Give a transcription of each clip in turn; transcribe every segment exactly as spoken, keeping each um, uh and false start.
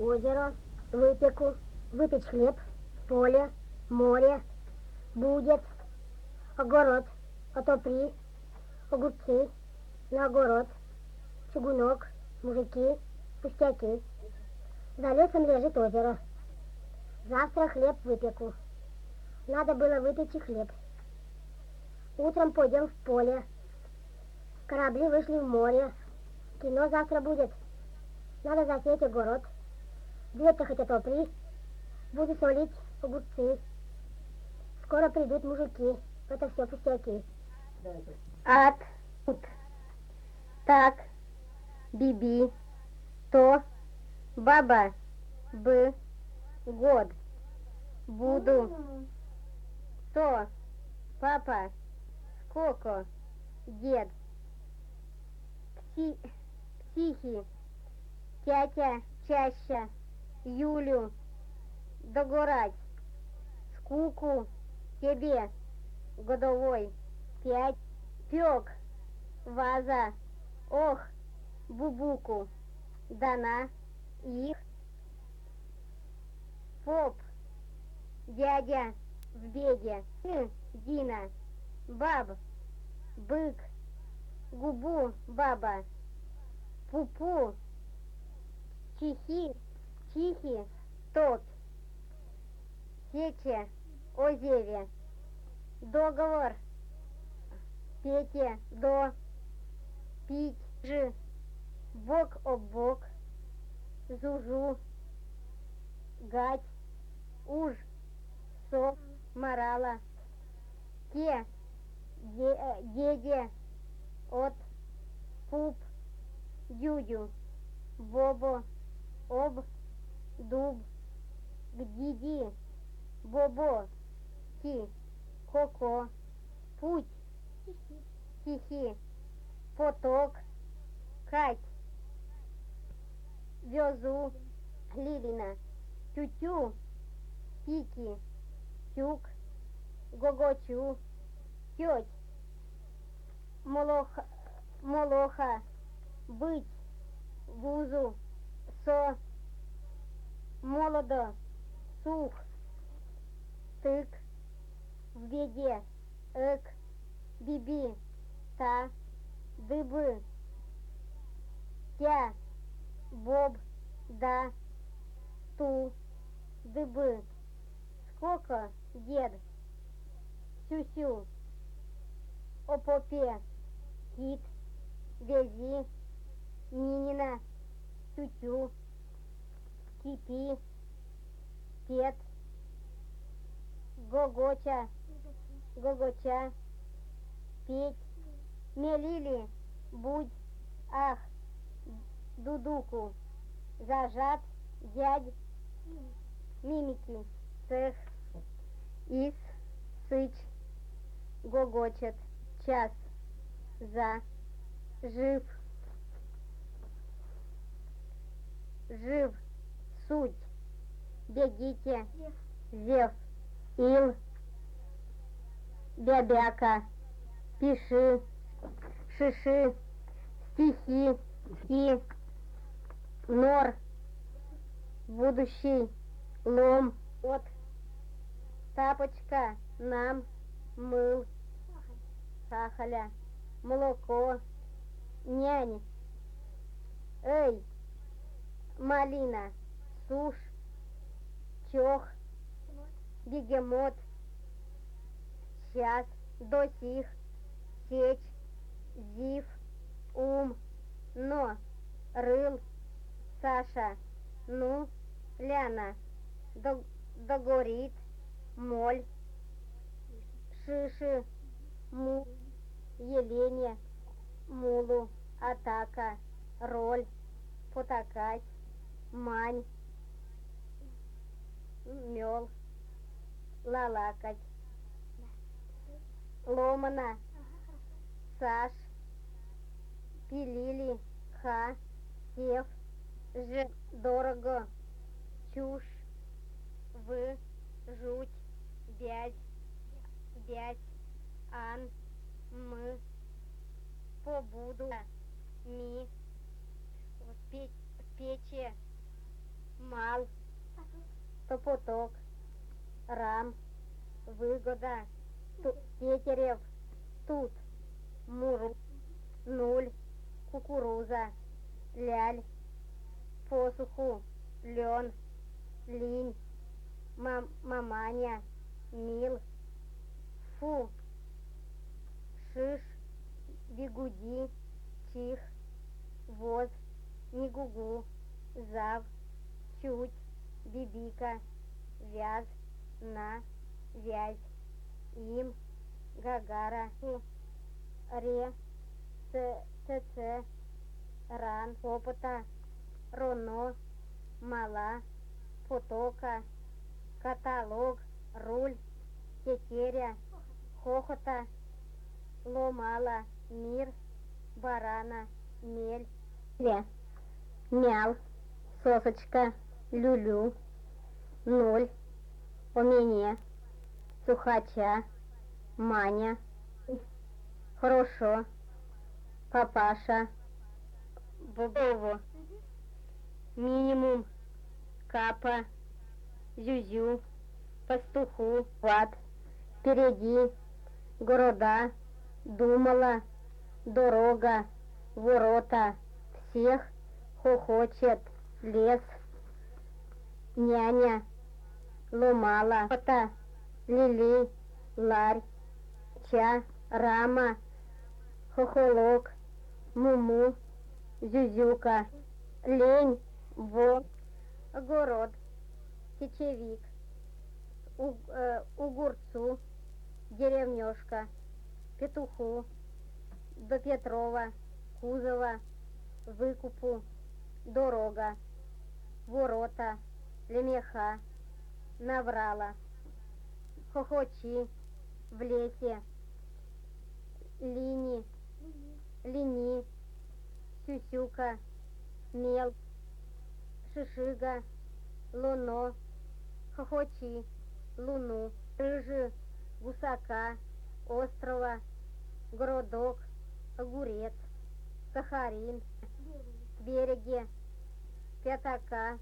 озеро, выпеку, выпечь хлеб, поле, море, будет, огород, отопри, огурцы, на огород, чугунок, мужики, пустяки. За лесом лежит озеро. Завтра хлеб выпеку. Надо было выпечь и хлеб. Утром пойдем в поле. Корабли вышли в море. Кино завтра будет. Надо засеять огород. Дверь-то хоть отопри. Буду солить огурцы. Скоро придут мужики. Это все пустяки. От, тут, так, биби, то, баба, бы, год, буду, то, папа, сколько, дед, пси, психи, тятя, чаща, Юлю, догорать, скуку, тебе, годовой, пять, пек, ваза, ох, бубуку, дана, их, поп, дядя, в беде, ты, Дина, баб, бык, губу, баба, пупу, чихи, чихи, тот, сече, озере, договор, Пете, до, пить, жи, бок об бок, зужу, гать, уж, со, морала, те, де, деде, от, пуп, дюдю, бобо, об, дуб, гдиди, бобо, ти, коко, путь, стихи, поток, кать, везу, Лилина, тютю, тики, тюк, гогочу, теть, молоха, молоха, быть, вузу, со, молодо, сух, тык, в беде, эк, биби, та, дыбы, тя, боб, да, ту, дыбы, сколько, дед, сю-сю, опопе, кит, вези, Нинина, тютю, кипи, пет, гогоча, гогоча, петь, мелили, будь, ах, дудуку, зажат, дядь, мимики, цех, из, сыч, гогочет, час, за, жив, жив, суть, бегите, зев, ил, бябяка, пиши, шиши, стихи, ски, нор, будущий, лом, от, тапочка, нам, мыл, сахаля, молоко, нянь, эй, малина, сушь, чох, бегемот, час, до сих, сечь, зив, ум, но, рыл, Саша, ну, Ляна, до, догорит, моль, шиши, му, Елене, мулу, атака, роль, потакать, мань, мел, лалакать, ломана, Саш, пилили, ха, сев, ж, дорого, чушь, вы, жуть, бязь, бязь, ан, мы, побуду, ми, пече, ма. шепоток, рам, выгода, Ту- тетерев, тут, муру, нуль, кукуруза, ляль, посуху, лен, линь, мам- маманя, мил, фу, шиш, бигуди, чих, воз, нигугу, зав, чуть, бибика, вяз, на, вязь, им, гагара, ху, ре, ц, цц, ран, опыта, роно, мала, потока, каталог, руль, тетеря, хохота, ломала, мир, барана, мель, ле, мял, сосочка, люлю, ноль, у меня, сухача, маня, хорошо, папаша, бобово, минимум, капа, зюзю, пастуху, ват, впереди, города, думала, дорога, ворота, всех хохочет, лес, няня, ломала, фото, лили, ларь, ча, рама, хохолок, муму, зюзюка, лень, во, огород, сечевик, у, э, угурцу, деревнешка, петуху, до Петрова, кузова, выкупу, дорога, ворота, лемеха, наврала, хохочи, в лесе, лини, лини, сюсюка, мел, шишига, луно, хохочи, луну, рыжи, гусака, острова, городок, огурец, сахарин, береге, пятака,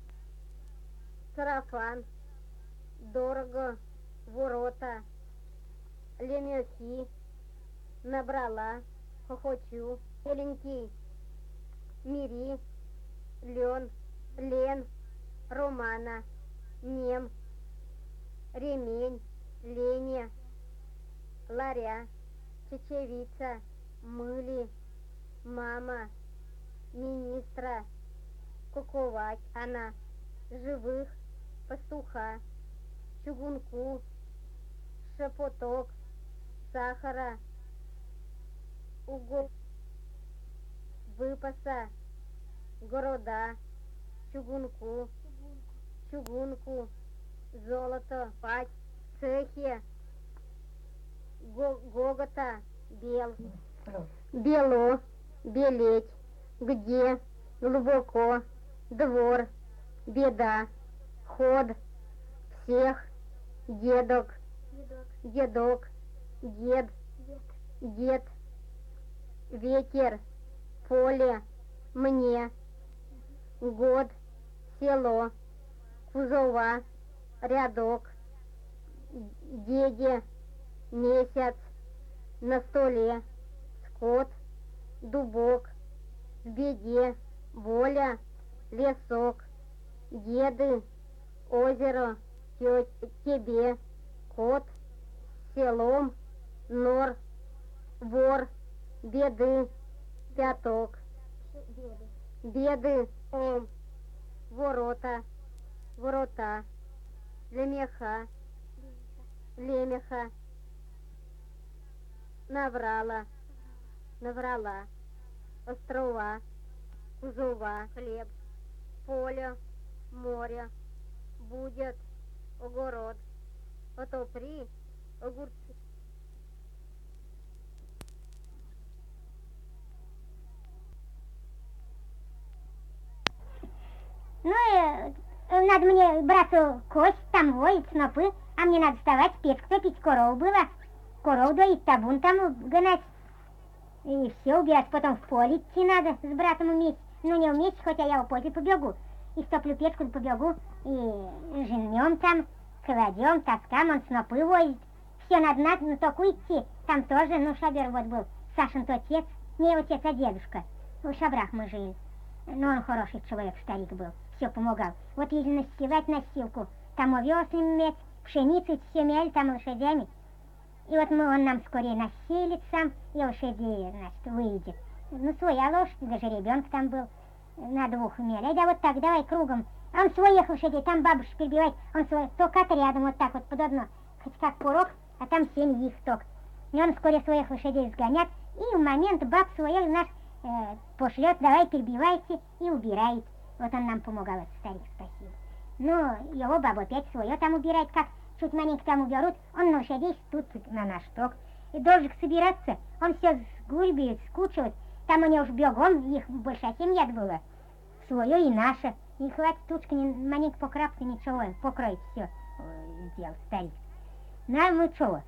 сарафан, дорого, ворота, лемехи, набрала, хохочу, маленький, мири, лен, лен, романа, нем, ремень, леня, ларя, чечевица, мыли, мама, министра, куковать, она, живых, пастуха, чугунку, шепоток, сахара, угол, выпаса, города, чугунку, чугунку, золото, пать, цехе, го- гогота, бел, бело, белеть, где, глубоко, двор, беда, ход, всех, дедок, дедок, дед, дед, ветер, поле, мне, год, село, кузова, рядок, деде, месяц, на столе, скот, дубок, в беде, воля, лесок, деды, озеро, тё- тебе, кот, селом, нор, вор, беды, пяток, беды, ом, ворота, ворота, лемеха, лемеха, наврала, наврала, острова, кузова, хлеб, поле, море, будет, огород, отопри, огурцы. Ну, э, э, надо мне брату кость, там воить, снопы, а мне надо вставать, печку топить, коров было, коров доить, табун там гнать, и все убирать, потом в поле идти надо с братом вместе, ну не вместе, хотя я в поле побегу, и стоплю печку, побегу, и жмем там, кладем, таскам, он снопы возит. Все надо, надо, ну только идти. Там тоже, ну, шабер вот был, Сашин-то отец, не отец, а дедушка. В шабрах мы жили. Но он хороший человек, старик был, все помогал. Вот если насилать носилку, там овес иметь, пшеницу, все мяли там лошадями. И вот мы, он нам скорее насилит сам, и лошадей, значит, выйдет. Ну, своя лошадь, даже ребенок там был, на двух имели. Ай, да вот так, давай кругом. А он своих лошадей, там бабушка перебивает, он свой, только отрядом вот так вот под одно. Хоть как порог, а там семь их ток. И он вскоре своих лошадей сгонят, и в момент баб своих наш э, пошлет, давай перебивайте, и убирает. Вот он нам помогал, этот старик, спасибо. Ну, его бабу опять свое там убирает, как чуть маленько там уберут, он на лошадей тут на наш ток. И должен собираться, он все сгульбит, скучивает. Там у него уж бегом, их большая семья была, свое и наше. И хватит тучка, маленько покрапся, ничего, покроет все, сделал старик. Ну, а мы что?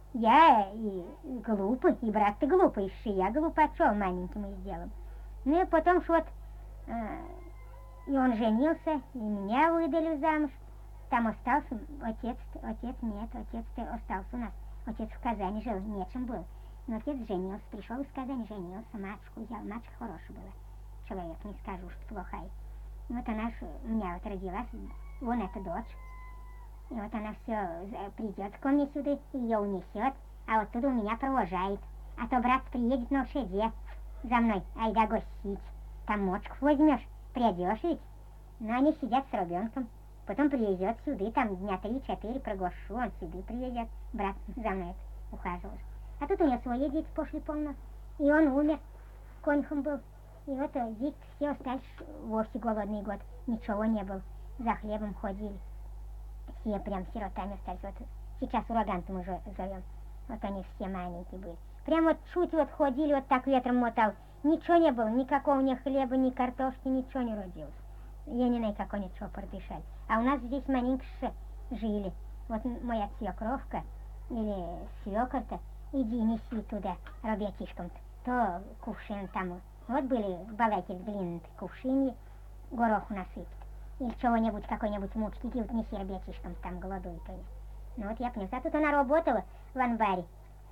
Я и глупый, и брат-то глупый, и я глупа, что маленьким мы сделаем. Ну и потом что вот, э, и он женился, и меня выдали замуж. Там остался отец, отец нет, отец остался у нас. Отец в Казани жил, нечем был. Но отец женился, пришел из Казани, женился, матушку взял. Матушка хорошая была, человек, не скажу, что плохая. И вот она ж, у меня вот родилась, вон эта дочь. И вот она все придет ко мне сюда, ее унесет, а вот туда у меня провожает. А то брат приедет на лошаде за мной, айда гостить. Там мочку возьмешь, придешь ведь. Но они сидят с ребенком. Потом привезет сюда, там дня три-четыре проглашу, он сюда привезет. Брат за мной ухаживал. А тут у него свои дети пошли полно. И он умер, конюхом был. И вот дети все остались вовсе голодный год. Ничего не было. За хлебом ходили. Все прям сиротами остались. Вот сейчас ураган-то мы уже зовем. Вот они все маленькие были. Прям вот чуть вот ходили, вот так ветром мотал. Ничего не было, никакого ни хлеба, ни картошки, ничего не родилось. Я не знаю, как они чего продышали. А у нас здесь маленько жили. Вот моя свекровка или свекор-то, иди неси туда ребятишкам-то. То кувшин там, вот были балаки длинные кувшины, гороху насыпать. Или чего-нибудь, какой-нибудь мучки, иди вот неси ребятишкам, там голодуют они. Ну вот я поняла. А тут она работала в анбаре.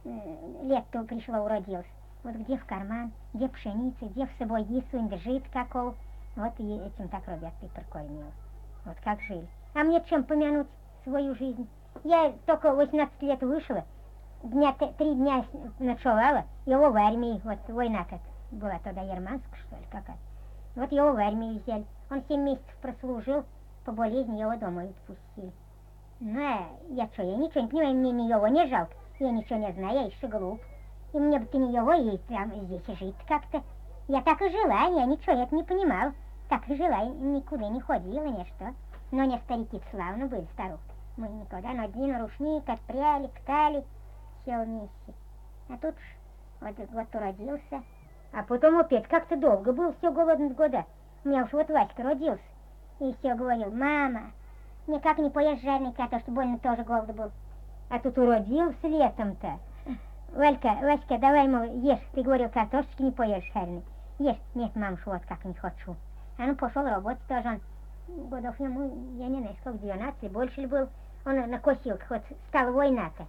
Лет-то пришло, уродилось. Вот где в карман, где пшеница, где в сабоги сунь, жит какого. Вот и этим так ребят ты прокормила. Вот как жили. А мне чем помянуть свою жизнь? Я только восемнадцать лет вышла, дня три дня ночевала, его в армии, вот война-то была тогда Ерманская, что ли, какая. Вот его в армию взяли. Он семь месяцев прослужил, по болезни его домой отпустили. Ну, а я что, я ничего не понимаю, мне ни его не жалко, я ничего не знаю, я еще глуп. И мне бы ты не его, и прям здесь жить как-то. Я так и жила, я ничего, я это не понимала. Так и жила, никуда не ходила, ни что. Но не старики славно были, старух. Мы никуда, но один рушник отпряли, ктали, все вместе. А тут вот год уродился. А потом опять как-то долго был, все голодный года. У меня уж вот Васька родился. И все говорил, мама, никак не поешь жареный картошки, больно тоже голод был. А тут уродился летом-то. Валька, Васька, давай, мол, ешь, ты говорил, картошечки не поешь жареный. Ешь. Нет, мамуш, вот как не хочу. А ну пошел работать тоже, он годов ему, я не знаю, сколько, двенадцать, больше ли был. Он на косилках, вот стала война-то.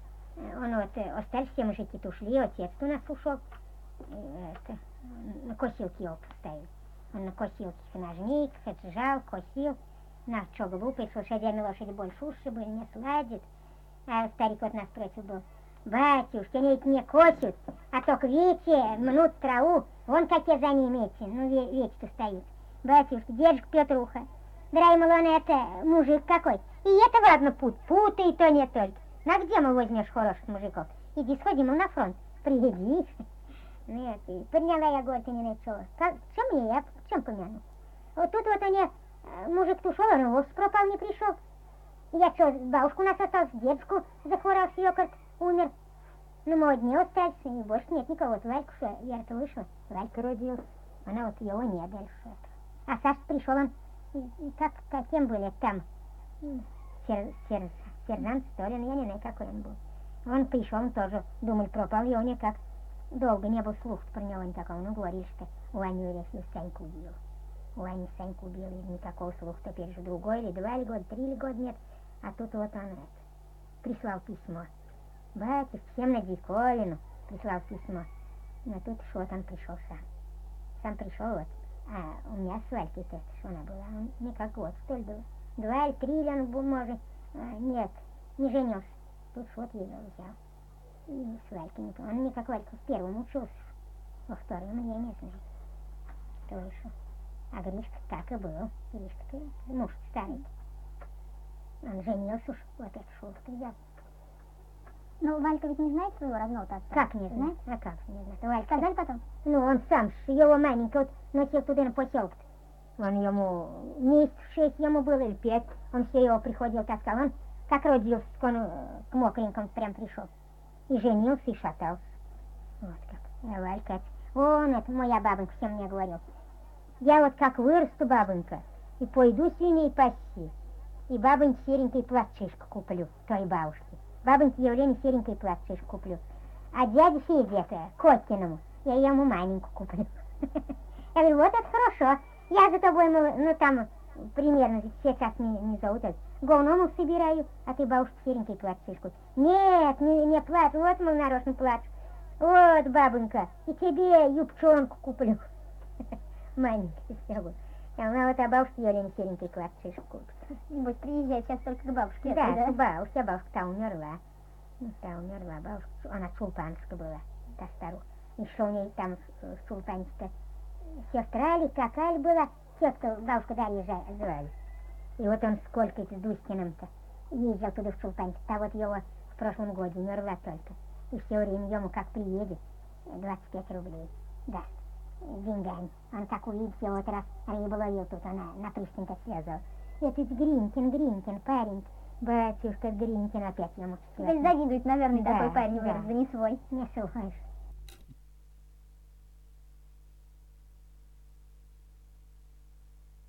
Он вот, остались все мужики-то ушли, отец у нас ушел. Это, на косилке его поставили. Он на косилке ножниках, отжал, косил. На, что глупый, с лошадями лошади больше уши были, не сладит. А старик вот нас против был. Батюшки, они ведь не косят, а только видите, мнут траву, вон какие за ними эти, ну ведь-то стоит. Батюшки, дедушка Петруха, драй, мол, он это мужик какой. И это ладно путь, путы и то не только. На где мы возьмешь хороших мужиков? Иди сходи, мол, на фронт, приеди. Нет, и подняла я город и не начала. Как, чем мне, я чем помяну? Вот тут вот они, мужик ушел, он вовсе пропал, не пришел. Я что, бабушку у нас осталась, дедушку захворал, свекор умер. Ну, мы одни остались, и больше нет никого. Вот Валька, что я-то вышла, Валька родился. Она вот его не дальше. А Саша пришел, он, как, каким были там, сер, сер, сержант, что ли, я не знаю, какой он был. Он пришел, он тоже, думали, пропал, его никак. Долго не был слух про него никакого, ну, говорили, что у Анюрия Саньку убил. Ой, они Саньку убили, никакого слуха, теперь же другой или два или год, три или год нет. А тут вот он это, прислал письмо. Батюшка, всем на диковину прислал письмо. Но тут что он пришел сам. Сам пришел вот. А у меня с Валькой это, что она была, он не как год, что ли было. Два или три или он был, может, а, нет, не женился. Тут вот его взял. И с Валькой не помню. Он не как Валька в первом учился. Во втором я не знаю. Кто еще. А Гришка так и был. Гришка, муж старый. Он женился уж, вот эту шутку взял. Ну, Валька ведь не знает своего родного отца? Как не знает? А как не знает? Валька... Сказали потом? Ну, он сам, его маменька, вот носил туда на поселок. Он ему, месяцев шесть ему было или пять, он все его приходил, таскал. Он как родился, он к мокренькому прям пришел. И женился, и шатался. Вот как. А Валька, он, это моя бабонька всем мне говорил. Я вот как вырасту, бабонька, и пойду свиней пасти, и бабоньке серенький платчишку куплю, той бабушке. Бабоньке Евлене серенький платчишку куплю. А дяде Феде, Коткиному, я ему маленькую куплю. Я говорю, вот это хорошо. Я за тобой, ну там, примерно, сейчас не, не зовут, говном собираю, а ты бабушке серенький платчишку. Нет, не, не плачь, вот мой нарочно плачу. Вот, бабонька, и тебе юбчонку куплю. Маленький всего. Она вот, а бабушке Елене серенький платчишку купит. Небось, приезжай сейчас только к бабушке. Да, да? к бабушке, а бабушка та умерла. Ну, та умерла, бабушка, она чулпанушка была, та старуха. Еще у ней там в чулпанче-то сестра ли, какая ли была, тетка, бабушка Дарья звали. И вот он сколько с Дустиным-то ездил туда в чулпанче. Та вот его в прошлом году умерла только. И все время ему как приедет, двадцать пять рублей даст деньгами. Он так увидит, я вот раз рыбу ловил тут, она на пристань-то связывала. Это Гринкин, Гринкин, парень. Батюшка Гринкин опять ему. Завидует, наверное, да, такой парень да. вырос, да не свой. Не слушаешь.